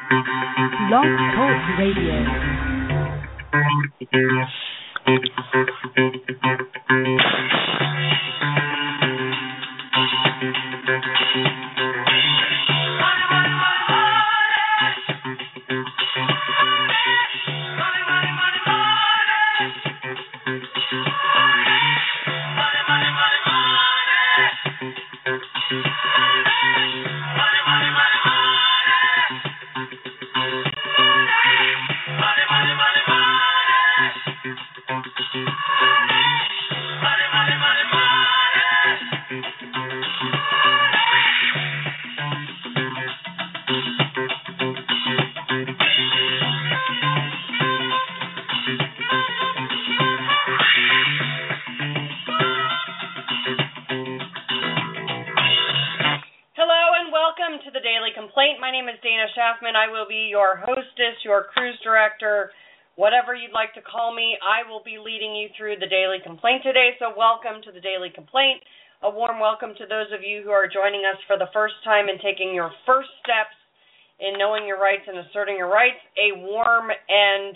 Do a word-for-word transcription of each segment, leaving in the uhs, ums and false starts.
Blog Talk Radio. I will be your hostess, your cruise director, whatever you'd like to call me. I will be leading you through the Daily Complaint today, so welcome to the Daily Complaint. A warm welcome to those of you who are joining us for the first time and taking your first steps in knowing your rights and asserting your rights. A warm and,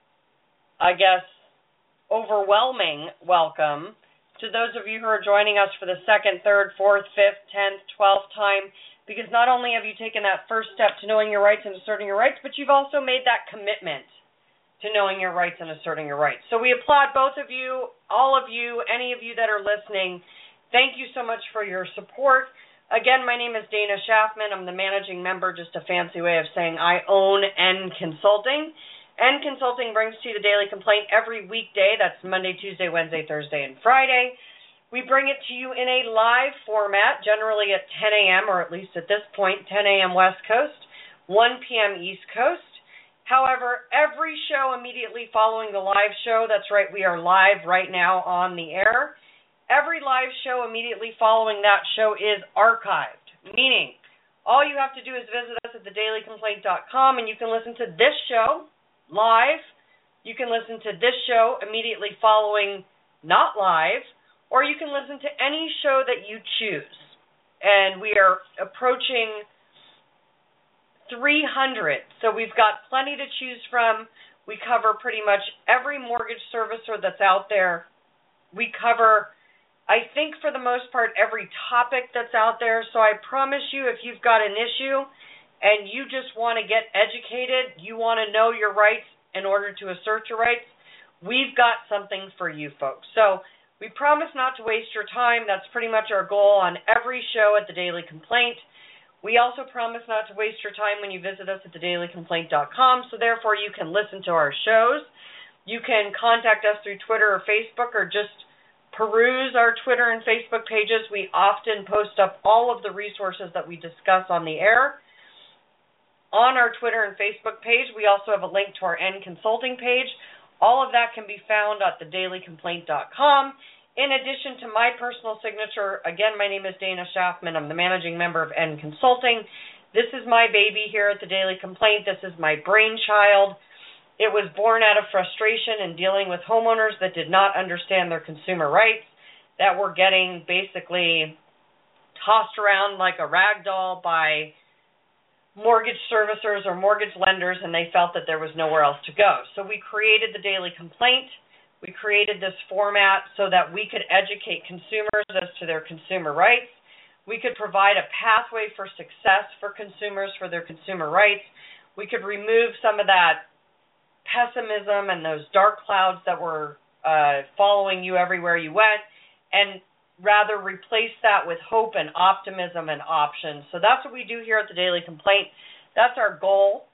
I guess, overwhelming welcome to those of you who are joining us for the second, third, fourth, fifth, tenth, twelfth time. Because not only have you taken that first step to knowing your rights and asserting your rights, but you've also made that commitment to knowing your rights and asserting your rights. So we applaud both of you, all of you, any of you that are listening. Thank you so much for your support. Again, my name is Dana Schaffman. I'm the managing member, just a fancy way of saying I own N Consulting. N Consulting brings to you the Daily Complaint every weekday. That's Monday, Tuesday, Wednesday, Thursday, and Friday. We bring it to you in a live format, generally at ten a.m., or at least at this point, ten a.m. West Coast, one p.m. East Coast. However, every show immediately following the live show, that's right, we are live right now on the air. Every live show immediately following that show is archived, meaning all you have to do is visit us at the daily complaint dot com, and you can listen to this show live. You can listen to this show immediately following not live, or you can listen to any show that you choose. And we are approaching three hundred, so we've got plenty to choose from. We cover pretty much every mortgage servicer that's out there. We cover, I think for the most part, every topic that's out there. So I promise you, if you've got an issue and you just want to get educated, you want to know your rights in order to assert your rights, we've got something for you folks. So we promise not to waste your time. That's pretty much our goal on every show at the Daily Complaint. We also promise not to waste your time when you visit us at the daily complaint dot com, so therefore you can listen to our shows. You can contact us through Twitter or Facebook, or just peruse our Twitter and Facebook pages. We often post up all of the resources that we discuss on the air. On our Twitter and Facebook page, we also have a link to our N Consulting page. All of that can be found at the daily complaint dot com. In addition to my personal signature, again, my name is Dana Schaffman. I'm the managing member of N Consulting. This is my baby here at the Daily Complaint. This is my brainchild. It was born out of frustration in dealing with homeowners that did not understand their consumer rights, that were getting basically tossed around like a rag doll by mortgage servicers or mortgage lenders, and they felt that there was nowhere else to go. So we created the Daily Complaint. We created this format so that we could educate consumers as to their consumer rights. We could provide a pathway for success for consumers for their consumer rights. We could remove some of that pessimism and those dark clouds that were uh, following you everywhere you went, and rather replace that with hope and optimism and options. So that's what we do here at the Daily Complaint. That's our goal.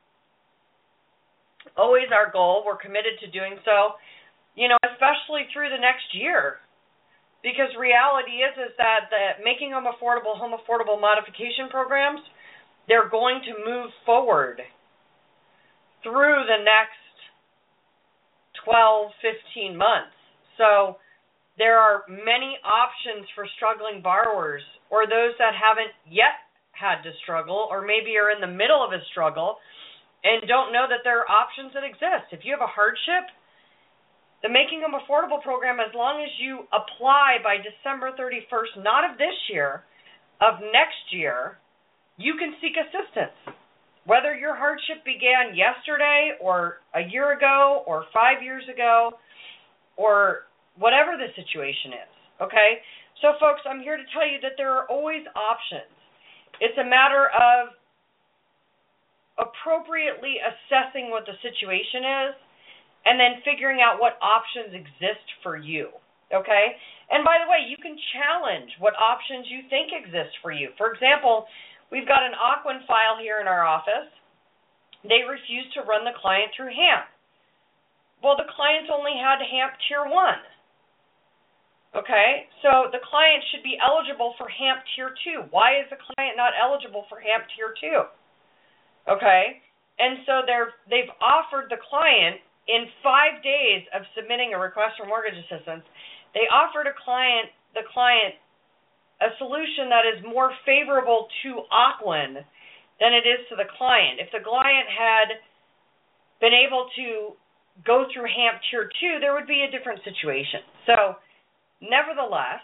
Always our goal. We're committed to doing so, you know, especially through the next year. Because reality is, is that the Making Home Affordable, Home Affordable Modification Programs, they're going to move forward through the next twelve, fifteen months. So there are many options for struggling borrowers, or those that haven't yet had to struggle, or maybe are in the middle of a struggle and don't know that there are options that exist. If you have a hardship, the Making Them Affordable program, as long as you apply by December thirty-first, not of this year, of next year, you can seek assistance. Whether your hardship began yesterday or a year ago or five years ago or whatever the situation is, okay? So, folks, I'm here to tell you that there are always options. It's a matter of appropriately assessing what the situation is and then figuring out what options exist for you, okay? And by the way, you can challenge what options you think exist for you. For example, we've got an Ocwen file here in our office. They refused to run the client through HAMP. Well, the clients only had HAMP Tier one. Okay, so the client should be eligible for HAMP Tier two. Why is the client not eligible for HAMP Tier two? Okay, and so they're, they've offered the client, in five days of submitting a request for mortgage assistance, they offered a client, the client a solution that is more favorable to Ocwen than it is to the client. If the client had been able to go through HAMP Tier two, there would be a different situation. So, nevertheless,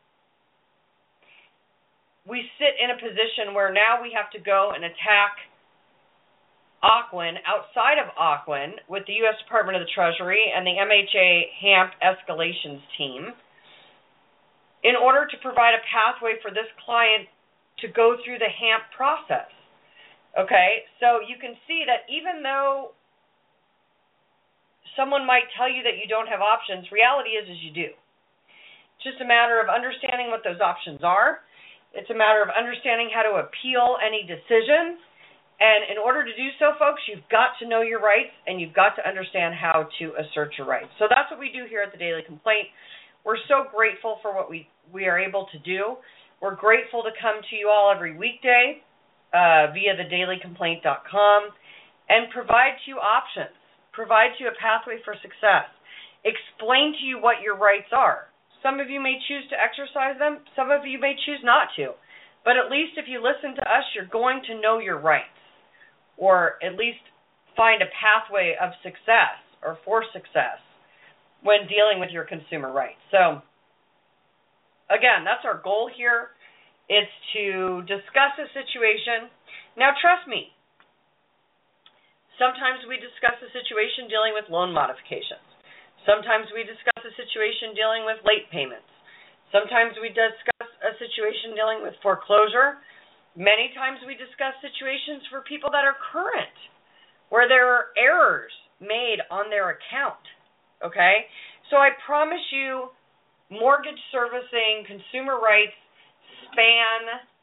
we sit in a position where now we have to go and attack Ocwen outside of Ocwen with the U S Department of the Treasury and the M H A HAMP escalations team in order to provide a pathway for this client to go through the HAMP process. Okay, so you can see that even though someone might tell you that you don't have options, reality is, is you do. It's just a matter of understanding what those options are. It's a matter of understanding how to appeal any decision. And in order to do so, folks, you've got to know your rights and you've got to understand how to assert your rights. So that's what we do here at the Daily Complaint. We're so grateful for what we, we are able to do. We're grateful to come to you all every weekday uh, via the daily complaint dot com and provide to you options, provide to you a pathway for success, explain to you what your rights are. Some of you may choose to exercise them. Some of you may choose not to. But at least if you listen to us, you're going to know your rights, or at least find a pathway of success or for success when dealing with your consumer rights. So, again, that's our goal here. It's to discuss a situation. Now, trust me, sometimes we discuss a situation dealing with loan modifications. Sometimes we discuss a situation dealing with late payments. Sometimes we discuss a situation dealing with foreclosure. Many times we discuss situations for people that are current, where there are errors made on their account, okay? So I promise you, mortgage servicing, consumer rights span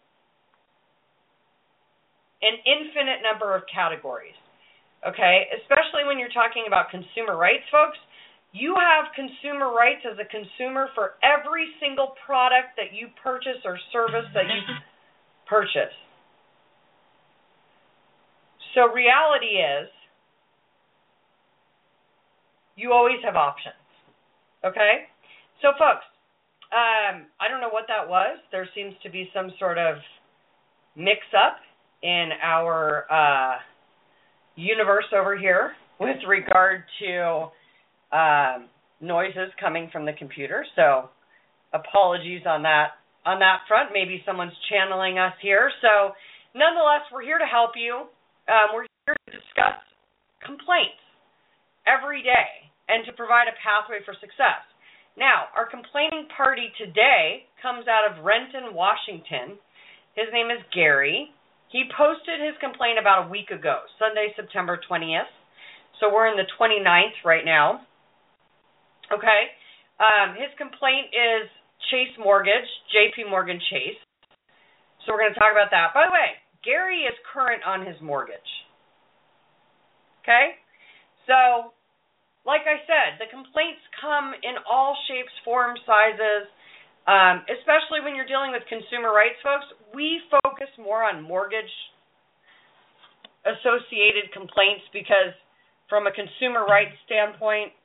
an infinite number of categories, okay? Especially when you're talking about consumer rights, folks. You have consumer rights as a consumer for every single product that you purchase or service that you purchase. So reality is, you always have options, okay? So folks, um, I don't know what that was. There seems to be some sort of mix-up in our uh, universe over here with regard to um, noises coming from the computer. So apologies on that on that front. Maybe someone's channeling us here. So nonetheless, we're here to help you. Um, we're here to discuss complaints every day and to provide a pathway for success. Now, our complaining party today comes out of Renton, Washington. His name is Gary. He posted his complaint about a week ago, Sunday, September twentieth. So we're in the twenty-ninth right now. Okay. Um, his complaint is Chase Mortgage, J P Morgan Chase. So we're going to talk about that. By the way, Gary is current on his mortgage. Okay? So, like I said, the complaints come in all shapes, forms, sizes, um, especially when you're dealing with consumer rights, folks. We focus more on mortgage-associated complaints because from a consumer rights standpoint,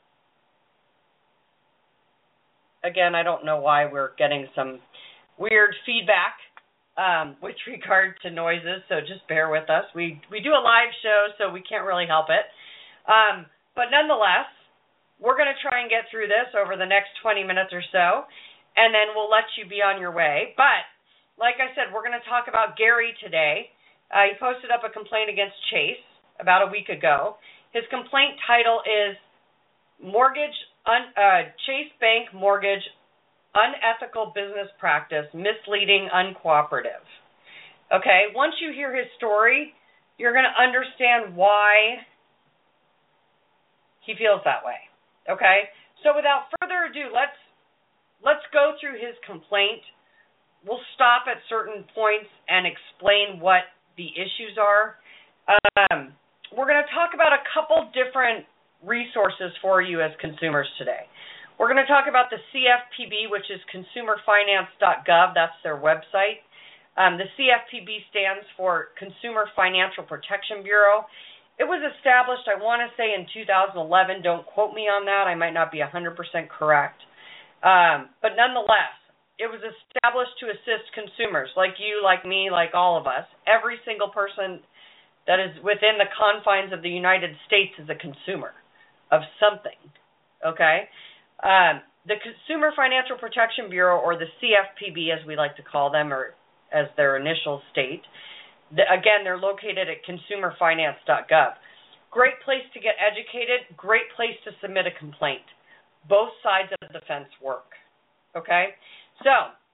again, I don't know why we're getting some weird feedback um, with regard to noises, so just bear with us. We we do a live show, so we can't really help it. Um, but nonetheless, we're going to try and get through this over the next twenty minutes or so, and then we'll let you be on your way. But, like I said, we're going to talk about Gary today. Uh, he posted up a complaint against Chase about a week ago. His complaint title is Mortgage un, uh, Chase Bank Mortgage Unethical Business Practice, Misleading, Uncooperative. Okay, once you hear his story, you're going to understand why he feels that way. Okay, so without further ado, let's let's go through his complaint. We'll stop at certain points and explain what the issues are. Um, we're going to talk about a couple different resources for you as consumers today. We're going to talk about the C F P B, which is consumer finance dot gov. That's their website. Um, the C F P B stands for Consumer Financial Protection Bureau. It was established, I want to say, in two thousand eleven. Don't quote me on that. I might not be one hundred percent correct. Um, but nonetheless, it was established to assist consumers like you, like me, like all of us. Every single person that is within the confines of the United States is a consumer of something, okay? Um, the Consumer Financial Protection Bureau, or the C F P B as we like to call them, or as their initial state, the, again, they're located at consumer finance dot gov. Great place to get educated, great place to submit a complaint. Both sides of the fence work, okay? So,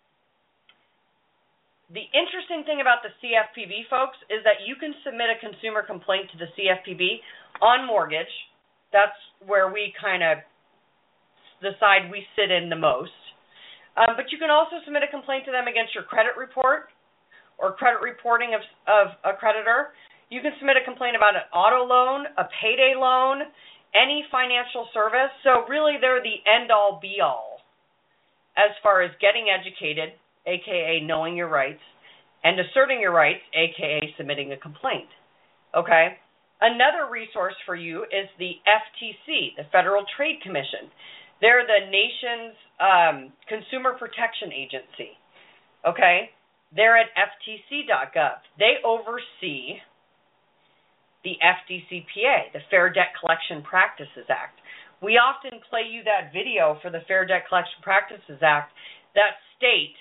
the interesting thing about the C F P B, folks, is that you can submit a consumer complaint to the C F P B on mortgage. That's where we kind of, the side we sit in the most. Um, but you can also submit a complaint to them against your credit report or credit reporting of, of a creditor. You can submit a complaint about an auto loan, a payday loan, any financial service. So really, they're the end-all, be-all as far as getting educated, a k a knowing your rights, and asserting your rights, a k a submitting a complaint. Okay? Another resource for you is the F T C, the Federal Trade Commission. They're the nation's um, consumer protection agency. Okay? They're at F T C dot gov. They oversee the F D C P A, the Fair Debt Collection Practices Act. We often play you that video for the Fair Debt Collection Practices Act that state,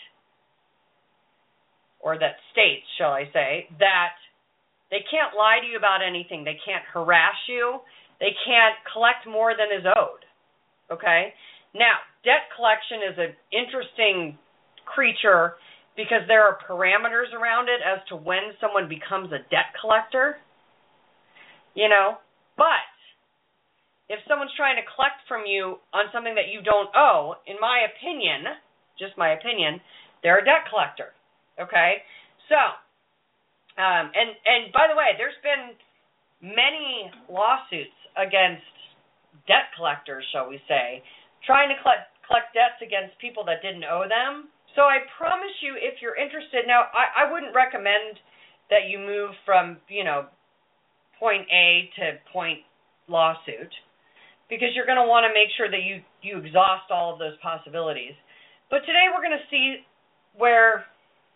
or that states, shall I say, that they can't lie to you about anything. They can't harass you. They can't collect more than is owed. Okay? Now, debt collection is an interesting creature because there are parameters around it as to when someone becomes a debt collector. You know? But if someone's trying to collect from you on something that you don't owe, in my opinion, just my opinion, they're a debt collector. Okay? So, um, and, and by the way, there's been many lawsuits against debt collectors, shall we say, trying to collect, collect debts against people that didn't owe them. So I promise you, if you're interested, now I, I wouldn't recommend that you move from, you know, point A to point lawsuit, because you're going to want to make sure that you, you exhaust all of those possibilities. But today we're going to see where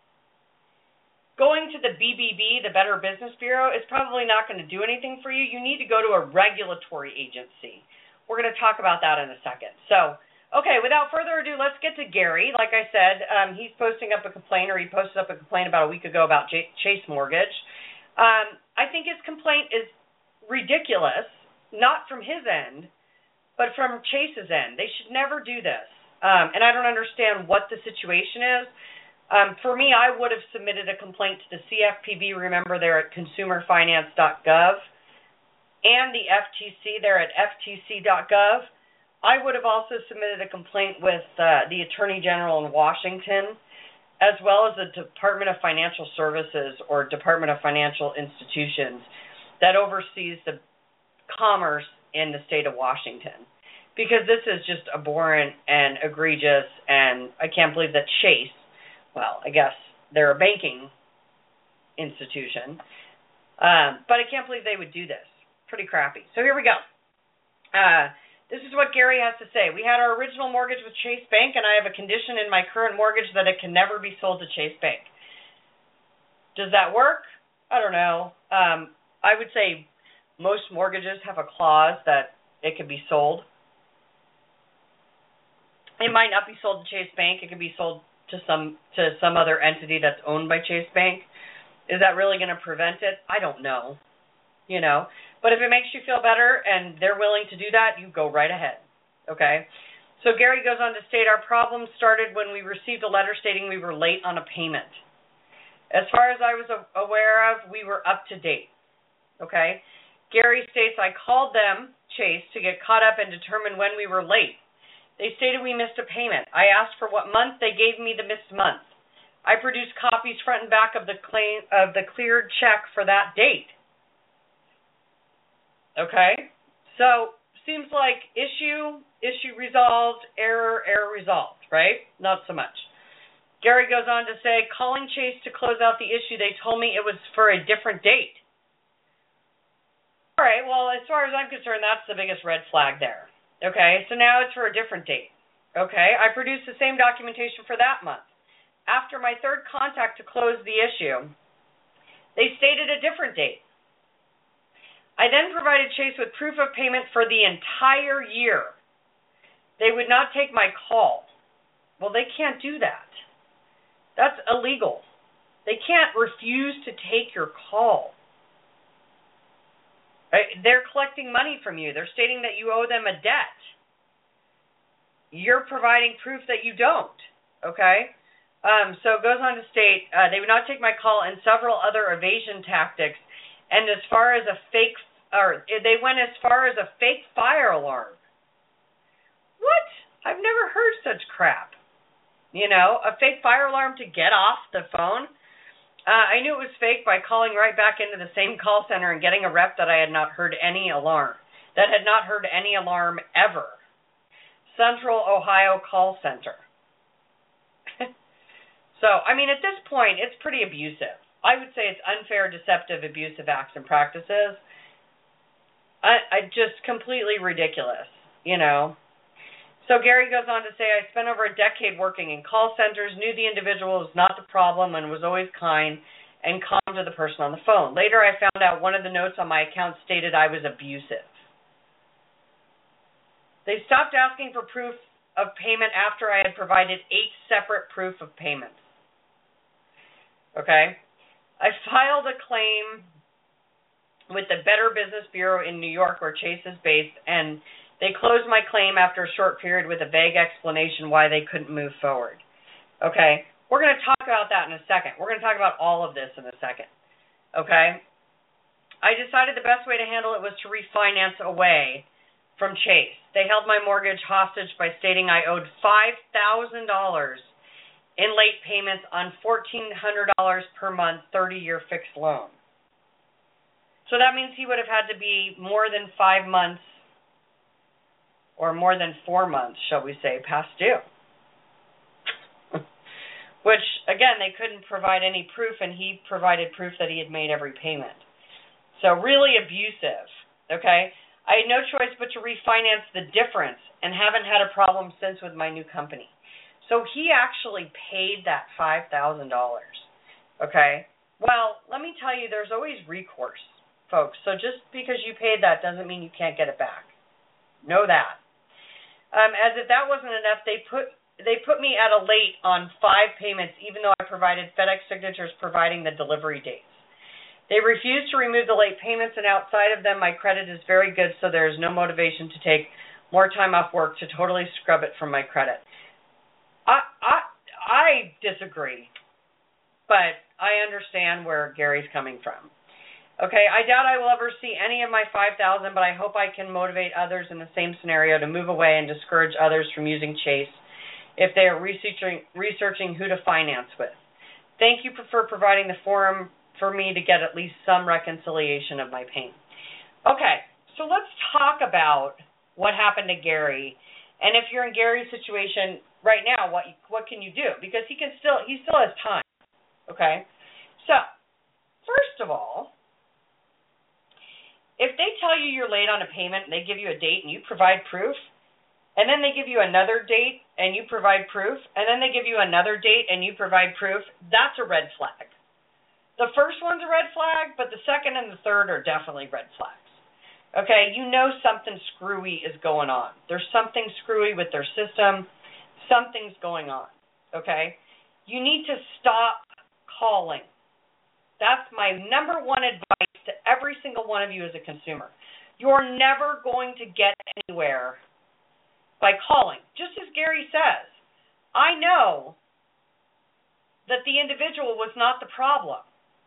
going to the B B B, the Better Business Bureau, is probably not going to do anything for you. You need to go to a regulatory agency. We're going to talk about that in a second. So, okay, without further ado, let's get to Gary. Like I said, um, he's posting up a complaint, or he posted up a complaint about a week ago about J- Chase Mortgage. Um, I think his complaint is ridiculous, not from his end, but from Chase's end. They should never do this. Um, and I don't understand what the situation is. Um, for me, I would have submitted a complaint to the C F P B. Remember, they're at consumer finance dot gov. And the F T C, they're at F T C dot gov. I would have also submitted a complaint with uh, the Attorney General in Washington, as well as the Department of Financial Services, or Department of Financial Institutions, that oversees the commerce in the state of Washington. Because this is just abhorrent and egregious, and I can't believe that Chase, well, I guess they're a banking institution, um, but I can't believe they would do this. Pretty crappy. So here we go. Uh, this is what Gary has to say. We had our original mortgage with Chase Bank, and I have a condition in my current mortgage that it can never be sold to Chase Bank. Does that work? I don't know. Um, I would say most mortgages have a clause that it can be sold. It might not be sold to Chase Bank. It could be sold to some to some other entity that's owned by Chase Bank. Is that really going to prevent it? I don't know, you know. But if it makes you feel better and they're willing to do that, you go right ahead, okay? So Gary goes on to state, our problem started when we received a letter stating we were late on a payment. As far as I was aware of, we were up to date, okay? Gary states, I called them, Chase, to get caught up and determine when we were late. They stated we missed a payment. I asked for what month. They gave me the missed month. I produced copies front and back of the claim of the cleared check for that date. Okay? So, seems like issue, issue resolved, error, error resolved, right? Not so much. Gary goes on to say, calling Chase to close out the issue, they told me it was for a different date. All right, well, as far as I'm concerned, that's the biggest red flag there. Okay, so now it's for a different date. Okay, I produced the same documentation for that month. After my third contact to close the issue, they stated a different date. I then provided Chase with proof of payment for the entire year. They would not take my call. Well, they can't do that. That's illegal. They can't refuse to take your call. They're collecting money from you. They're stating that you owe them a debt. You're providing proof that you don't, okay? Um, so it goes on to state, uh, they would not take my call and several other evasion tactics, and as far as a fake, or they went as far as a fake fire alarm. What? I've never heard such crap. You know, a fake fire alarm to get off the phone? Uh, I knew it was fake by calling right back into the same call center and getting a rep that I had not heard any alarm, that had not heard any alarm ever. Central Ohio Call Center. So, I mean, at this point, it's pretty abusive. I would say it's unfair, deceptive, abusive acts and practices. I, I just completely ridiculous, you know. So Gary goes on to say, I spent over a decade working in call centers, knew the individual was not the problem and was always kind and calm to the person on the phone. Later I found out one of the notes on my account stated I was abusive. They stopped asking for proof of payment after I had provided eight separate proof of payments. Okay? I filed a claim with the Better Business Bureau in New York where Chase is based, and they closed my claim after a short period with a vague explanation why they couldn't move forward. Okay? We're going to talk about that in a second. We're going to talk about all of this in a second. Okay? I decided the best way to handle it was to refinance away from Chase. They held my mortgage hostage by stating I owed five thousand dollars in late payments on fourteen hundred dollars per month, thirty-year fixed loan. So that means he would have had to be more than five months or more than four months, shall we say, past due. Which, again, they couldn't provide any proof, and he provided proof that he had made every payment. So really abusive, okay? I had no choice but to refinance the difference and haven't had a problem since with my new company. So he actually paid that five thousand dollars, okay? Well, let me tell you, there's always recourse, folks. So just because you paid that doesn't mean you can't get it back. Know that. Um, as if that wasn't enough, they put they put me at a late on five payments, even though I provided FedEx signatures providing the delivery dates. They refused to remove the late payments, and outside of them, my credit is very good, so there is no motivation to take more time off work to totally scrub it from my credit. I I, I disagree, but I understand where Gary's coming from. Okay, I doubt I will ever see any of my five thousand dollars, but I hope I can motivate others in the same scenario to move away and discourage others from using Chase if they are researching, researching who to finance with. Thank you for providing the forum for me to get at least some reconciliation of my pain. Okay, so let's talk about what happened to Gary, and if you're in Gary's situation right now, what what can you do? Because he can still he still has time. Okay, so first of all, if they tell you you're late on a payment and they give you a date and you provide proof, and then they give you another date and you provide proof, and then they give you another date and you provide proof, that's a red flag. The first one's a red flag, but the second and the third are definitely red flags. Okay, you know something screwy is going on. There's something screwy with their system. Something's going on. Okay? You need to stop calling. That's my number one advice to every single one of you as a consumer. You're never going to get anywhere by calling. Just as Gary says, I know that the individual was not the problem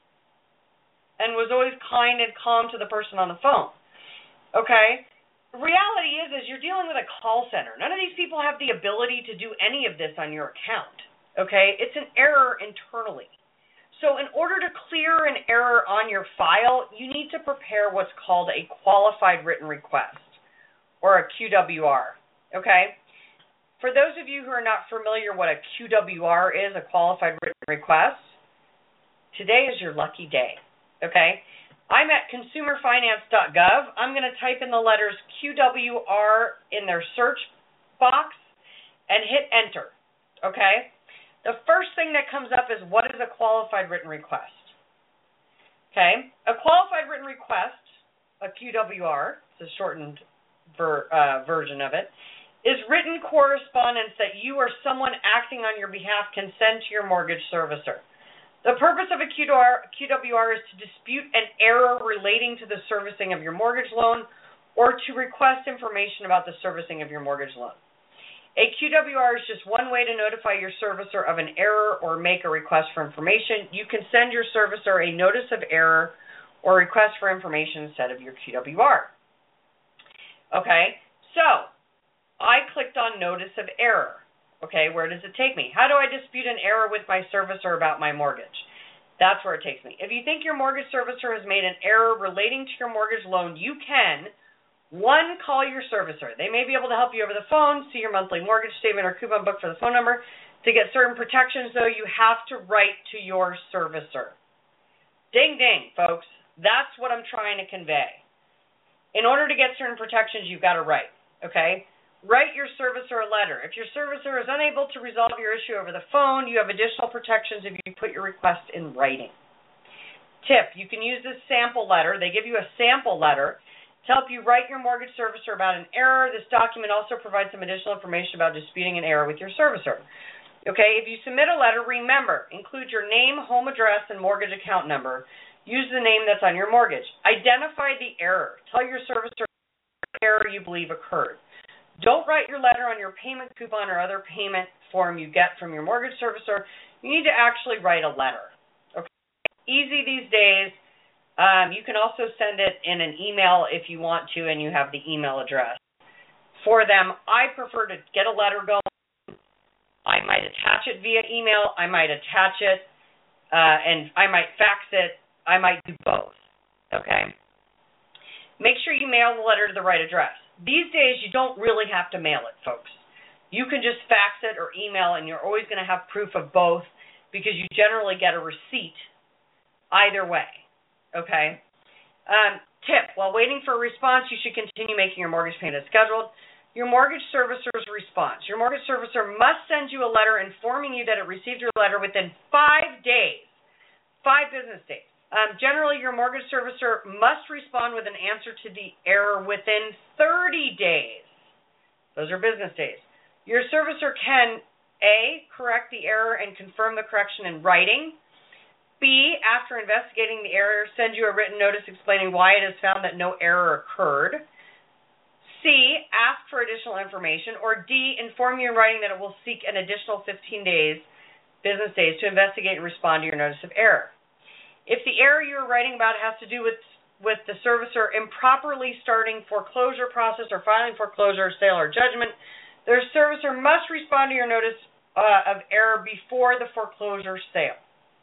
and was always kind and calm to the person on the phone. Okay? The reality is, is you're dealing with a call center. None of these people have the ability to do any of this on your account. Okay? It's an error internally. So in order to clear an error on your file, you need to prepare what's called a qualified written request, or a Q W R. Okay? For those of you who are not familiar what a Q W R is, a qualified written request, today is your lucky day. Okay? I'm at consumer finance dot gov. I'm going to type in the letters Q W R in their search box and hit enter. Okay? The first thing that comes up is, what is a qualified written request? Okay? A qualified written request, a Q W R, it's a shortened ver, uh, version of it, is written correspondence that you or someone acting on your behalf can send to your mortgage servicer. The purpose of a Q W R is to dispute an error relating to the servicing of your mortgage loan or to request information about the servicing of your mortgage loan. A Q W R is just one way to notify your servicer of an error or make a request for information. You can send your servicer a notice of error or request for information instead of your Q W R. Okay, so I clicked on notice of error. Okay, where does it take me? How do I dispute an error with my servicer about my mortgage? That's where it takes me. If you think your mortgage servicer has made an error relating to your mortgage loan, you can, one, call your servicer. They may be able to help you over the phone, see your monthly mortgage statement or coupon book for the phone number. To get certain protections, though, you have to write to your servicer. Ding, ding, folks. That's what I'm trying to convey. In order to get certain protections, you've got to write, okay? Write your servicer a letter. If your servicer is unable to resolve your issue over the phone, you have additional protections if you put your request in writing. Tip, you can use this sample letter. They give you a sample letter to help you write your mortgage servicer about an error. This document also provides some additional information about disputing an error with your servicer. Okay, if you submit a letter, remember, include your name, home address, and mortgage account number. Use the name that's on your mortgage. Identify the error. Tell your servicer the error you believe occurred. Don't write your letter on your payment coupon or other payment form you get from your mortgage servicer. You need to actually write a letter. Okay, easy these days. Um, you can also send it in an email if you want to, and you have the email address for them. I prefer to get a letter going. I might attach it via email. I might attach it, uh, and I might fax it. I might do both. Okay. Make sure you mail the letter to the right address. These days, you don't really have to mail it, folks. You can just fax it or email, and you're always going to have proof of both because you generally get a receipt either way. Okay? Um, tip, while waiting for a response, you should continue making your mortgage payment as scheduled. Your mortgage servicer's response. Your mortgage servicer must send you a letter informing you that it received your letter within five days, five business days. Um, generally, your mortgage servicer must respond with an answer to the error within thirty days. Those are business days. Your servicer can, A, correct the error and confirm the correction in writing. B, after investigating the error, send you a written notice explaining why it has found that no error occurred. C, ask for additional information. Or D, inform you in writing that it will seek an additional fifteen days, business days, to investigate and respond to your notice of error. If the error you're writing about has to do with, with the servicer improperly starting foreclosure process or filing foreclosure, sale, or judgment, the servicer must respond to your notice uh, of error before the foreclosure sale.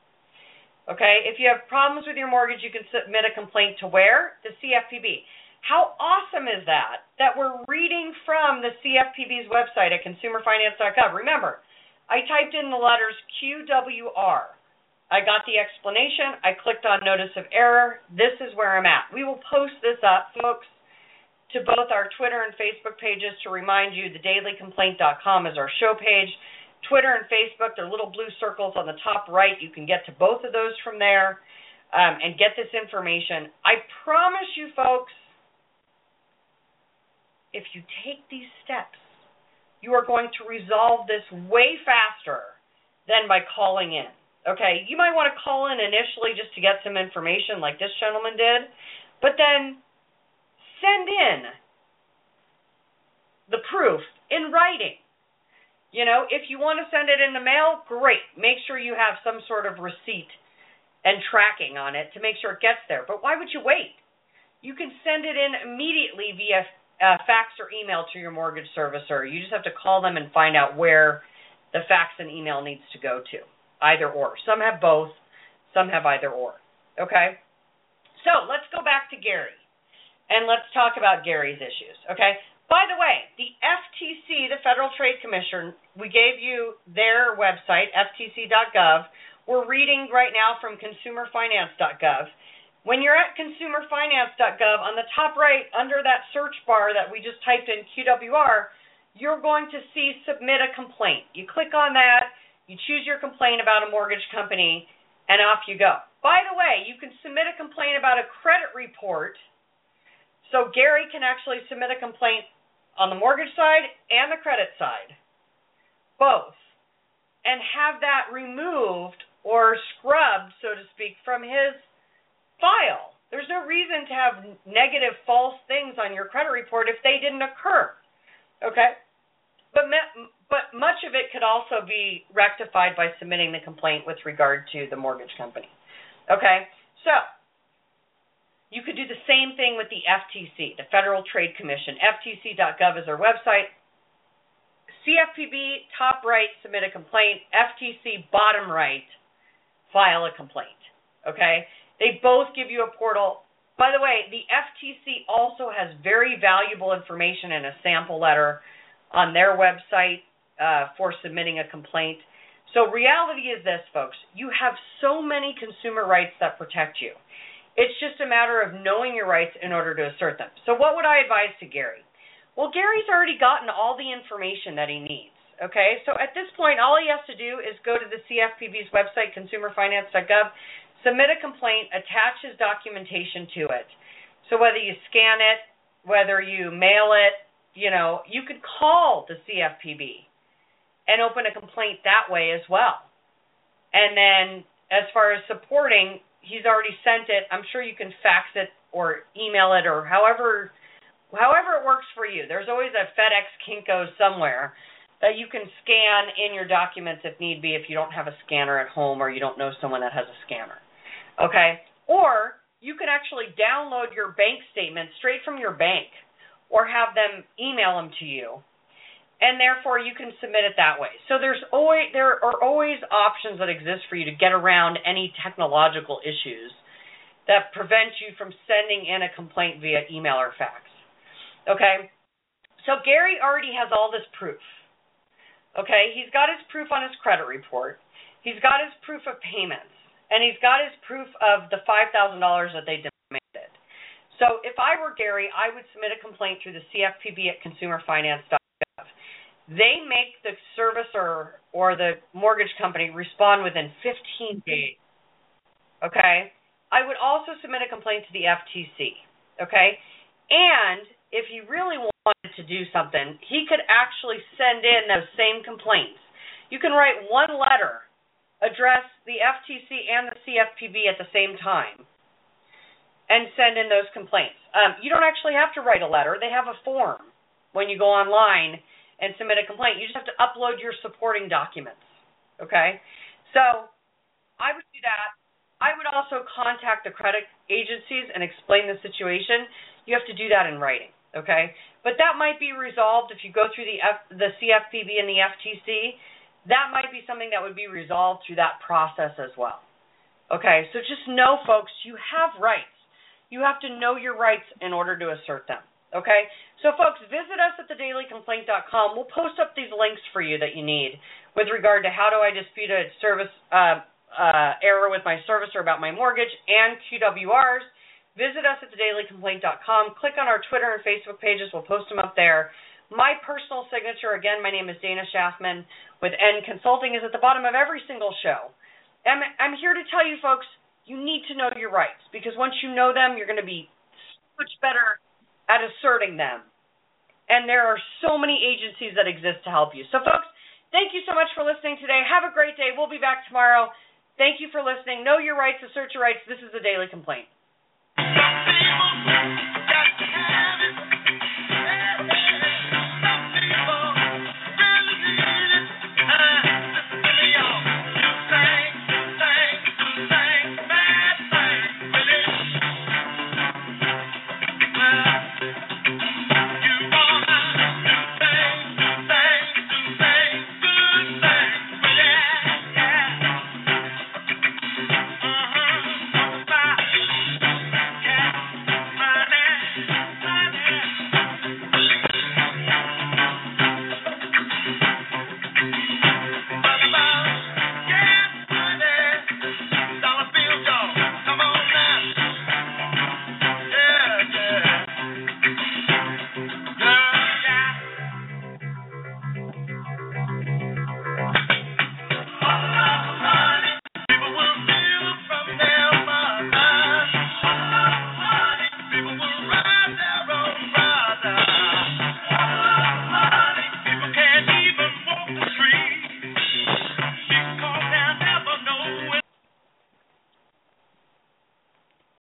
Okay, if you have problems with your mortgage, you can submit a complaint to where? The C F P B. How awesome is that, that we're reading from the C F P B's website at consumer finance dot gov. Remember, I typed in the letters Q W R. I got the explanation. I clicked on notice of error. This is where I'm at. We will post this up, folks, to both our Twitter and Facebook pages to remind you the daily complaint dot com is our show page. Twitter and Facebook, they're little blue circles on the top right. You can get to both of those from there um, and get this information. I promise you, folks, if you take these steps, you are going to resolve this way faster than by calling in. Okay, you might want to call in initially just to get some information like this gentleman did, but then send in the proof in writing. You know, if you want to send it in the mail, great. Make sure you have some sort of receipt and tracking on it to make sure it gets there. But why would you wait? You can send it in immediately via uh, fax or email to your mortgage servicer. You just have to call them and find out where the fax and email needs to go to, either or. Some have both, some have either or. Okay? So let's go back to Gary, and let's talk about Gary's issues. Okay? By the way, the F T C, the Federal Trade Commission, we gave you their website, F T C dot gov. We're reading right now from consumer finance dot gov. When you're at consumer finance dot gov, on the top right, under that search bar that we just typed in Q W R, you're going to see submit a complaint. You click on that, you choose your complaint about a mortgage company, and off you go. By the way, you can submit a complaint about a credit report, so Gary can actually submit a complaint on the mortgage side and the credit side, both, and have that removed or scrubbed, so to speak, from his file. There's no reason to have negative, false things on your credit report if they didn't occur, okay? But, me- but much of it could also be rectified by submitting the complaint with regard to the mortgage company, okay? So you could do the same thing with the F T C, the Federal Trade Commission. F T C dot gov is our website. C F P B, top right, submit a complaint. F T C, bottom right, file a complaint. Okay? They both give you a portal. By the way, the F T C also has very valuable information in a sample letter on their website uh, for submitting a complaint. So reality is this, folks. You have so many consumer rights that protect you. It's just a matter of knowing your rights in order to assert them. So what would I advise to Gary? Well, Gary's already gotten all the information that he needs, okay? So at this point, all he has to do is go to the C F P B's website, consumer finance dot gov, submit a complaint, attach his documentation to it. So whether you scan it, whether you mail it, you know, you could call the C F P B and open a complaint that way as well. And then as far as supporting, he's already sent it. I'm sure you can fax it or email it or however however it works for you. There's always a FedEx Kinko somewhere that you can scan in your documents if need be if you don't have a scanner at home or you don't know someone that has a scanner. Okay? Or you can actually download your bank statement straight from your bank or have them email them to you. And therefore, you can submit it that way. So there's always there are always options that exist for you to get around any technological issues that prevent you from sending in a complaint via email or fax. Okay? So Gary already has all this proof. Okay? He's got his proof on his credit report. He's got his proof of payments. And he's got his proof of the five thousand dollars that they demanded. So if I were Gary, I would submit a complaint through the C F P B at consumer finance dot gov. They make the servicer or the mortgage company respond within fifteen days, okay? I would also submit a complaint to the F T C, okay? And if he really wanted to do something, he could actually send in those same complaints. You can write one letter, address the F T C and the C F P B at the same time, and send in those complaints. Um, you don't actually have to write a letter. They have a form when you go online and submit a complaint. You just have to upload your supporting documents, okay? So I would do that. I would also contact the credit agencies and explain the situation. You have to do that in writing, okay? But that might be resolved if you go through the F, the C F P B and the F T C. That might be something that would be resolved through that process as well, okay? So just know, folks, you have rights. You have to know your rights in order to assert them. Okay, so folks, visit us at the daily complaint dot com. We'll post up these links for you that you need with regard to how do I dispute a service uh, uh, error with my servicer about my mortgage and Q W Rs. Visit us at the daily complaint dot com. Click on our Twitter and Facebook pages. We'll post them up there. My personal signature, again, my name is Dana Schaffman with N Consulting, is at the bottom of every single show. I'm, I'm here to tell you, folks, you need to know your rights because once you know them, you're going to be so much better at asserting them. And there are so many agencies that exist to help you. So, folks, thank you so much for listening today. Have a great day. We'll be back tomorrow. Thank you for listening. Know your rights, assert your rights. This is the Daily Complaint.